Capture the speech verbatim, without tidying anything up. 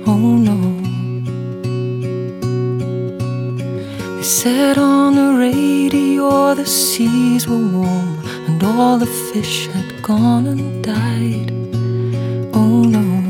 oh no. They said on the radio the seas were warm and all the fish had gone and died, oh no.